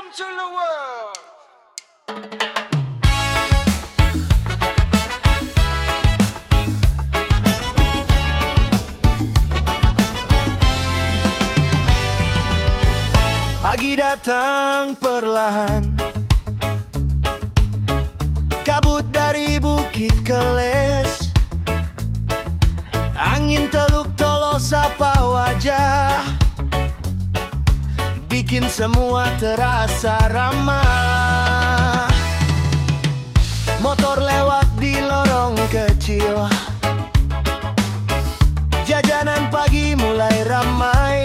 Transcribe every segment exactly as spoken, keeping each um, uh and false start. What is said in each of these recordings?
to the world. Pagi datang perlahan, kabut dari bukit keles, angin teluk tolo sapa wajah, bikin semua terasa ramah. Motor lewat di lorong kecil, jajanan pagi mulai ramai.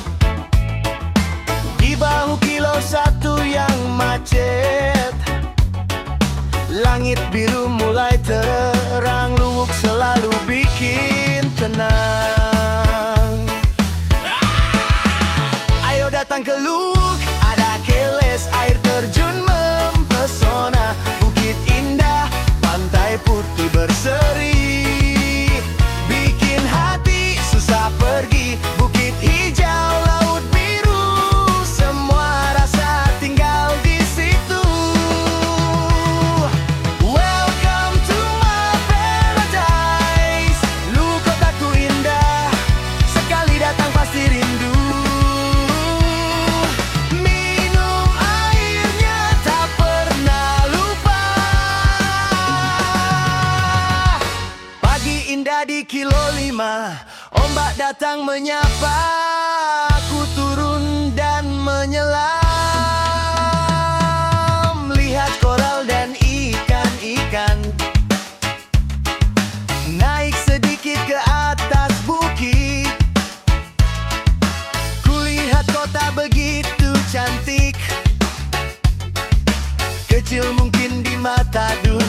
Di bahu kilo satu yang macet, langit biru mulai terang, luwuk selalu bikin tenang. Ayo datang ke Luwuk, ada Keles, air terjun mempesona, bukit indah, pantai putih berseri, bikin hati susah pergi. Bukit hijau, laut biru, semua rasa tinggal di situ. Welcome to my paradise. Luwuk kotaku indah, sekali datang pasti rindu. Minum airnya tak pernah lupa. Pagi indah di kilo lima, ombak datang menyapa, aku turun dan menyelam, lihat koral dan ikan-ikan, naik sedikit ke atas bukit, kulihat kota begitu cantik, kecil mungkin di mata dunia.